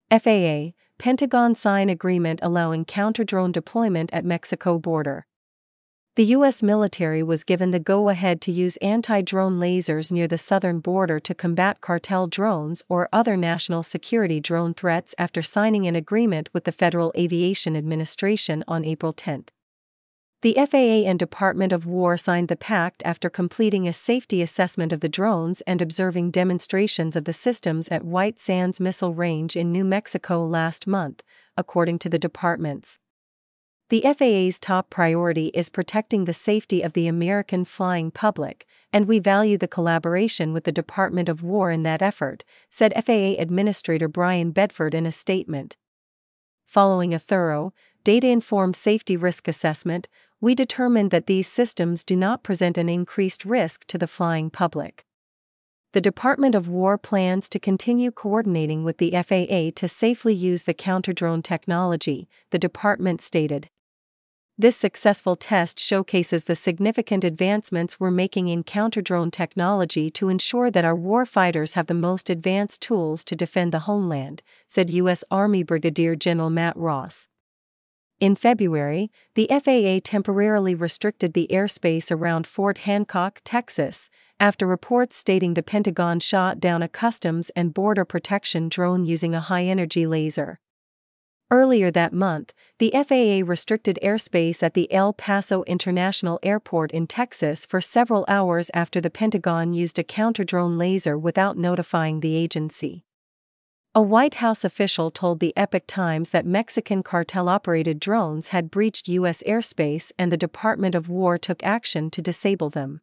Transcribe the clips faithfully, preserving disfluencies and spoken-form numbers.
F A A, Pentagon sign agreement allowing counter-drone deployment at Mexico border. The U S military was given the go-ahead to use anti-drone lasers near the southern border to combat cartel drones or other national security drone threats after signing an agreement with the Federal Aviation Administration on April tenth. The F A A and Department of War signed the pact after completing a safety assessment of the drones and observing demonstrations of the systems at White Sands Missile Range in New Mexico last month, according to the departments. The F A A's top priority is protecting the safety of the American flying public, and we value the collaboration with the Department of War in that effort, said F A A Administrator Brian Bedford in a statement. Following a thorough, data-informed safety risk assessment, we determined that these systems do not present an increased risk to the flying public. The Department of War plans to continue coordinating with the F A A to safely use the counter-drone technology, the department stated. This successful test showcases the significant advancements we're making in counter-drone technology to ensure that our warfighters have the most advanced tools to defend the homeland, said U S Army Brigadier General Matt Ross. In February, the F A A temporarily restricted the airspace around Fort Hancock, Texas, after reports stating the Pentagon shot down a Customs and Border Protection drone using a high-energy laser. Earlier that month, the F A A restricted airspace at the El Paso International Airport in Texas for several hours after the Pentagon used a counter-drone laser without notifying the agency. A White House official told the Epoch Times that Mexican cartel-operated drones had breached U S airspace and the Department of War took action to disable them.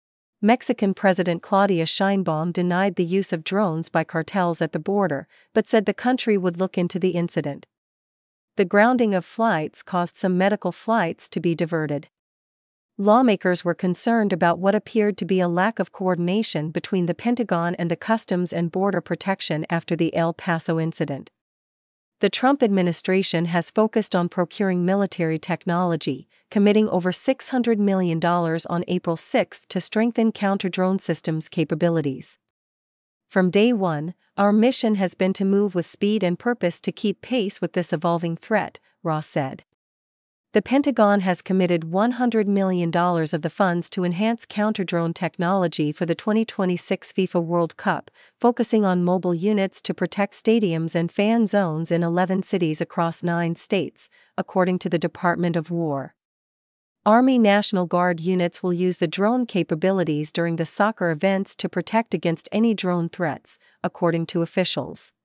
Mexican President Claudia Sheinbaum denied the use of drones by cartels at the border, but said the country would look into the incident. The grounding of flights caused some medical flights to be diverted. Lawmakers were concerned about what appeared to be a lack of coordination between the Pentagon and the Customs and Border Protection after the El Paso incident. The Trump administration has focused on procuring military technology, committing over six hundred million dollars on April sixth to strengthen counter-drone systems capabilities. From day one, our mission has been to move with speed and purpose to keep pace with this evolving threat, Ross said. The Pentagon has committed one hundred million dollars of the funds to enhance counter-drone technology for the twenty twenty-six FIFA World Cup, focusing on mobile units to protect stadiums and fan zones in eleven cities across nine states, according to the Department of War. Army National Guard units will use the drone capabilities during the soccer events to protect against any drone threats, according to officials.